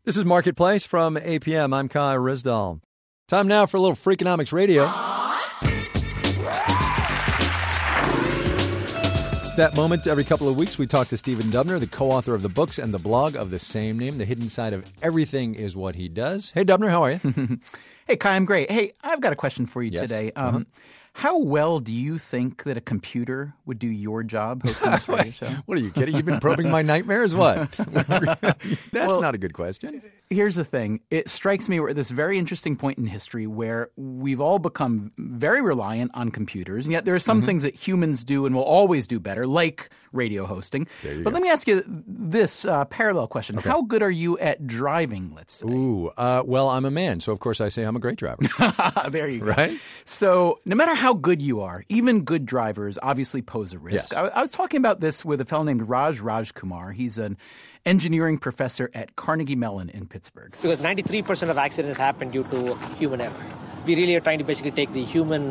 This is Marketplace from APM. I'm Kai Rizdal. Time now for a little Freakonomics Radio. That moment every couple of weeks we talk to Stephen Dubner, the co-author of the books and the blog of the same name. The hidden side of everything is what he does. Hey, Dubner, how are you? Hey, Kai, I'm great. Hey, I've got a question for you today. How well do you think that a computer would do your job hosting this radio show? What are you kidding? You've been probing my nightmares? What? That's not a good question. Here's the thing. It strikes me we're at this very interesting point in history where we've all become very reliant on computers, and yet there are some things that humans do and will always do better, like radio hosting. But let me ask you this parallel question. Okay. How good are you at driving, let's say? Well, I'm a man, so of course I say I'm a great driver. There you go. Right? So no matter how good you are, even good drivers obviously pose a risk. Yes. I was talking about this with a fellow named Raj Kumar. He's an engineering professor at Carnegie Mellon in Pittsburgh. Because 93% of accidents happen due to human error. We really are trying to basically take the human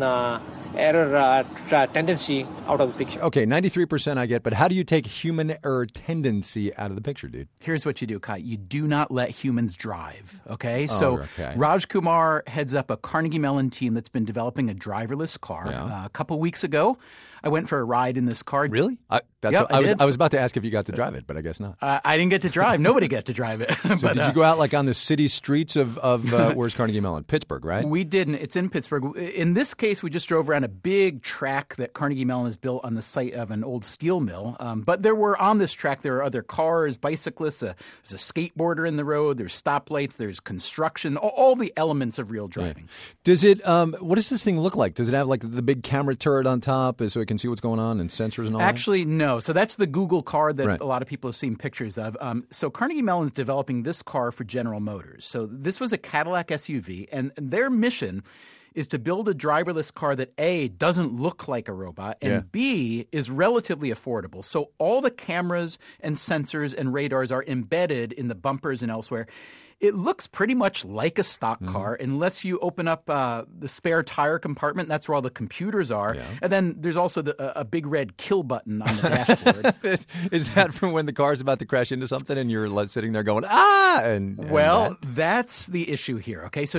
error tendency out of the picture. Okay, 93% I get, but how do you take human error tendency out of the picture, dude? Here's what you do, Kai. You do not let humans drive, okay? Okay. Raj Kumar heads up a Carnegie Mellon team that's been developing a driverless car. A couple weeks ago, I went for a ride in this car. Really? I was about to ask if you got to drive it, but I guess not. I didn't get to drive. Nobody got to drive it. So did you go out like on the city streets of where's Carnegie Mellon? Pittsburgh, right? We didn't. It's in Pittsburgh. In this case, we just drove around a big track that Carnegie Mellon has built on the site of an old steel mill. But there were on this track, there are other cars, bicyclists, there's a skateboarder in the road, there's stoplights, there's construction, all the elements of real driving. Yeah. Does it, what does this thing look like? Does it have like the big camera turret on top so it can see what's going on and sensors and all Actually, no. So that's the Google car that a lot of people have seen pictures of. So Carnegie Mellon's developing this car for General Motors. So this was a Cadillac SUV, and their mission is to build a driverless car that A, doesn't look like a robot, and B, is relatively affordable. So all the cameras and sensors and radars are embedded in the bumpers and elsewhere. It looks pretty much like a stock car unless you open up the spare tire compartment. That's where all the computers are. Yeah. And then there's also a big red kill button on the dashboard. Is that from when the car's about to crash into something and you're sitting there going, ah? That's the issue here. Okay, so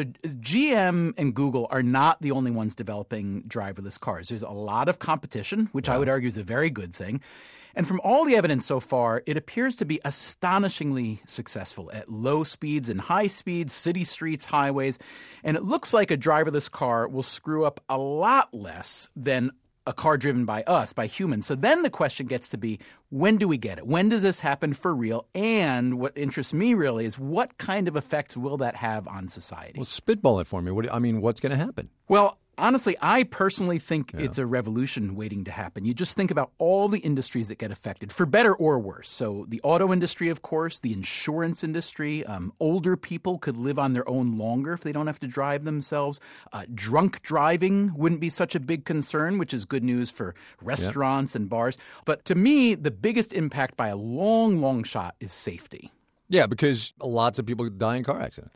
GM and Google are not the only ones developing driverless cars. There's a lot of competition, which I would argue is a very good thing. And from all the evidence so far, it appears to be astonishingly successful at low speeds and high speeds, city streets, highways. And it looks like a driverless car will screw up a lot less than a car driven by us, by humans. So then the question gets to be, when do we get it? When does this happen for real? And what interests me really is what kind of effects will that have on society? Well, spitball it for me. What's going to happen? Well, honestly, I personally think it's a revolution waiting to happen. You just think about all the industries that get affected, for better or worse. So the auto industry, of course, the insurance industry, older people could live on their own longer if they don't have to drive themselves. Drunk driving wouldn't be such a big concern, which is good news for restaurants and bars. But to me, the biggest impact by a long, long shot is safety. Yeah, because lots of people die in car accidents.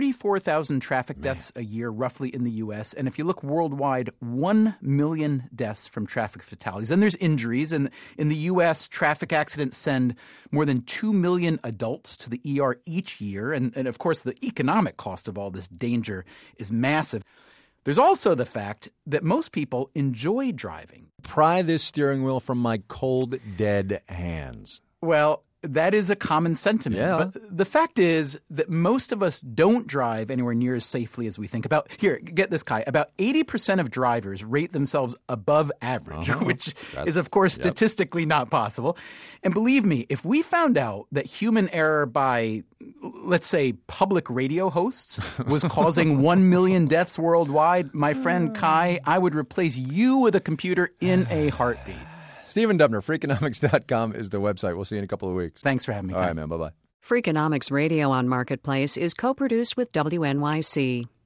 34,000 traffic deaths a year, roughly, in the U.S. And if you look worldwide, 1 million deaths from traffic fatalities. And there's injuries. And in the U.S., traffic accidents send more than 2 million adults to the ER each year. And of course, the economic cost of all this danger is massive. There's also the fact that most people enjoy driving. Pry this steering wheel from my cold, dead hands. Well, that is a common sentiment. Yeah. But the fact is that most of us don't drive anywhere near as safely as we think. Here, get this, Kai. About 80% of drivers rate themselves above average, which is, of course, statistically not possible. And believe me, if we found out that human error by, let's say, public radio hosts was causing 1 million deaths worldwide, my friend Kai, I would replace you with a computer in a heartbeat. Stephen Dubner, Freakonomics.com is the website. We'll see you in a couple of weeks. Thanks for having me. All right, man. Bye-bye. Freakonomics Radio on Marketplace is co-produced with WNYC.